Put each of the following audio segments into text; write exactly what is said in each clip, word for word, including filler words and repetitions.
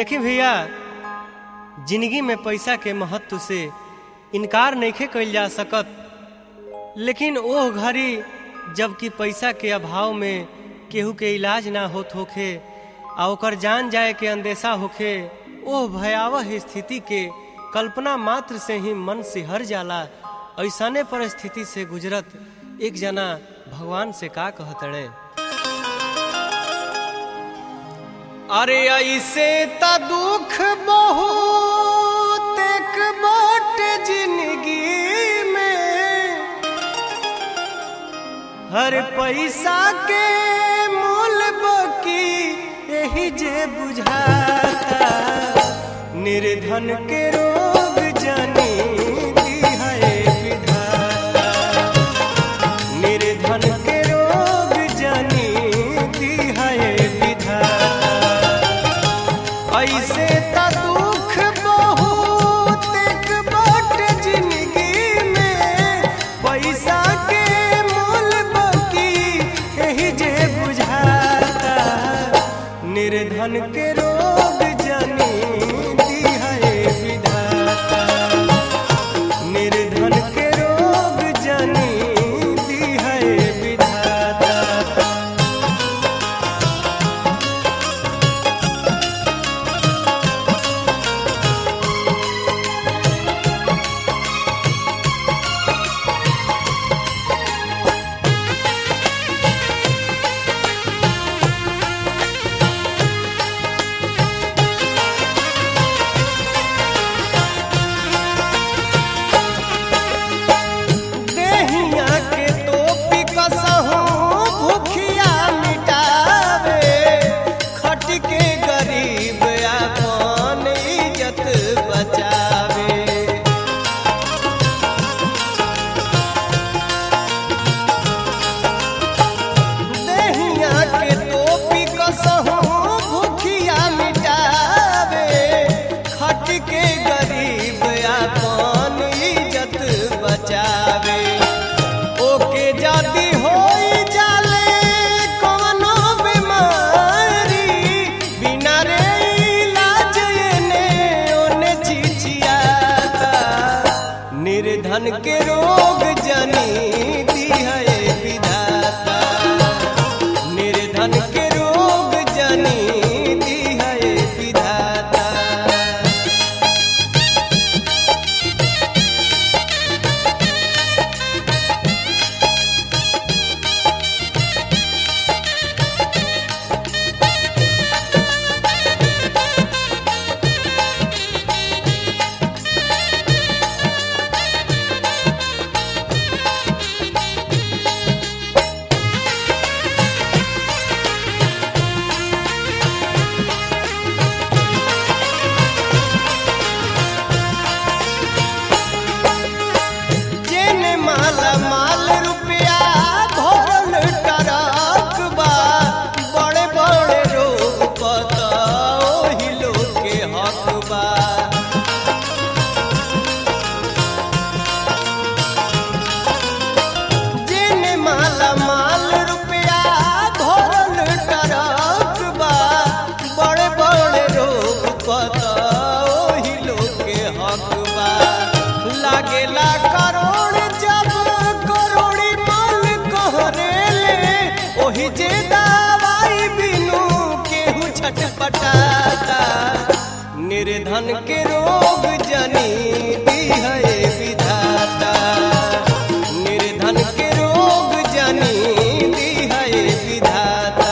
देखी भैया, जिंदगी में पैसा के महत्व से इनकार नहीं कइल जा सकत, लेकिन ओह घड़ी जबकि पैसा के अभाव में केहू के इलाज ना होत होखे आ ओकर जान जाए के अंदेशा होखे, ओह भयावह स्थिति के कल्पना मात्र से ही मन सिहर जाला। ऐसने परिस्थिति से गुजरत एक जना भगवान से का कहतड़े, अरे ऐसे त दुख बहुत एक बाट जिंदगी में, हर पैसा के मूल बकी यही जे बुझाता, निर्धन के रोग जानी दी है विधाता, निर्धन के रोग जानी दी है विधाता। ऐसे त दुख बहुत एक बाट जिंदगी में, पैसा के मूल बकी यही जे बुझाता, निर्धन के रोग जानी दी है विधाता, निर्धन के रोग जानी दी है विधाता। निर्धन के रोग जानी दी है विधाता, निर्धन के रोग जानी दी है विधाता। लागेला करोड़ जब करोड़ी माल कहरेले, ओही जे दवाई बिनु केहू छटपटाता, निर्धन के रोग जानी दी है विधाता, निर्धन के रोग जानी दी है विधाता।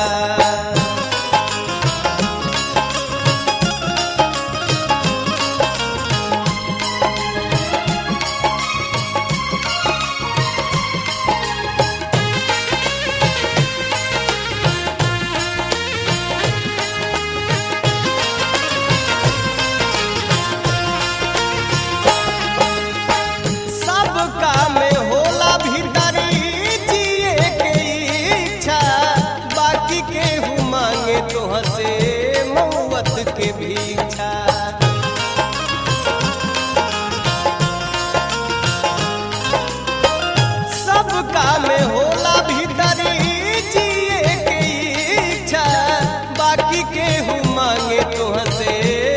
के भिक्षा सबका में होला भीतरी जिए के इच्छा, बाकी के हूँ मांगे तुहसे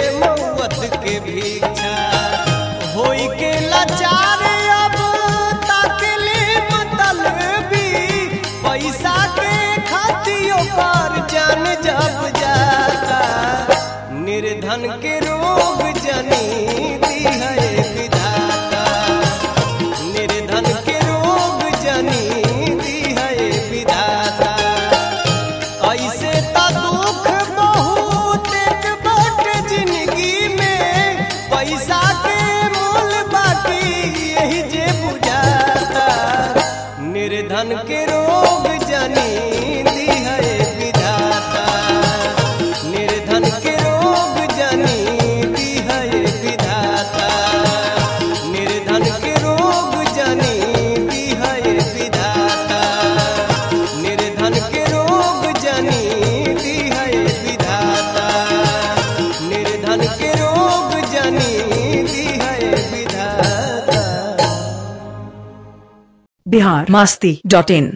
के रोग जनी दी है विधाता, निर्धन के रोग जनी दी है विधाता। ऐसे ता दुख बहुत बट जिंदगी में, पैसा के मोल बाकी यही जे बुझाता। निर्धन के रोग जनी दी है विधाता, निर्धन के रोग जनी दी है विधाता, निर्धन के रोग जनी दी है विधाता, निर्धन के रोग जनी दी है विधाता, निर्धन के रोग जनी दी है विधाता। बिहार मस्ती डॉट इन।